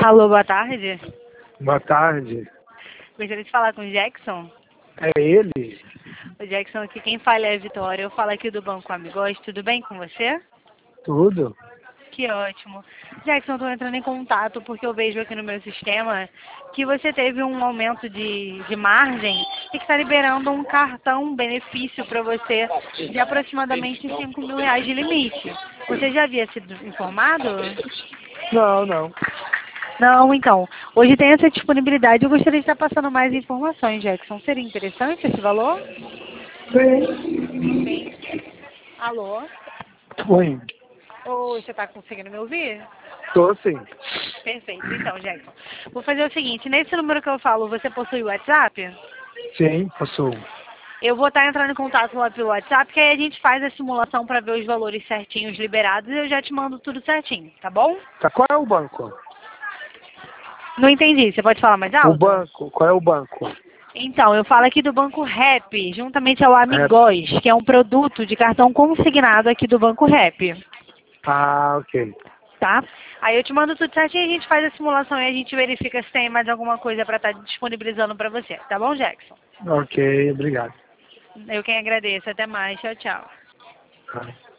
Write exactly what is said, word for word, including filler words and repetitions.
Alô, boa tarde. Boa tarde. Gostaria de falar com o Jackson. É ele? O Jackson aqui, quem fala é a Vitória. Eu falo aqui do Banco Amigos. Tudo bem com você? Tudo? Que ótimo. Jackson, estou entrando em contato porque eu vejo aqui no meu sistema que você teve um aumento de, de margem e que está liberando um cartão benefício para você de aproximadamente cinco mil reais de limite. Você já havia sido informado? Não, não. Não, então. Hoje tem essa disponibilidade. Eu gostaria de estar passando mais informações, Jackson. Seria interessante esse valor? Sim. Sim. Alô? Oi. Ou você está conseguindo me ouvir? Tô sim. Perfeito. Então, Jackson, vou fazer o seguinte. Nesse número que eu falo, você possui o WhatsApp? Sim, passou. Eu vou estar entrando em contato lá pelo WhatsApp, que aí a gente faz a simulação para ver os valores certinhos liberados e eu já te mando tudo certinho, tá bom? Tá, qual é o banco? Não entendi. Você pode falar mais O alto? banco, qual é o banco? Então, eu falo aqui do Banco Rap, juntamente ao É... Amigos, que é um produto de cartão consignado aqui do Banco Rap, Ah, ok. tá? Aí eu te mando tudo certinho, a gente faz a simulação e a gente verifica se tem mais alguma coisa para estar disponibilizando para você, tá bom, Jackson? Ok, obrigado. Eu quem agradeço. Até mais. Tchau, tchau. Tá.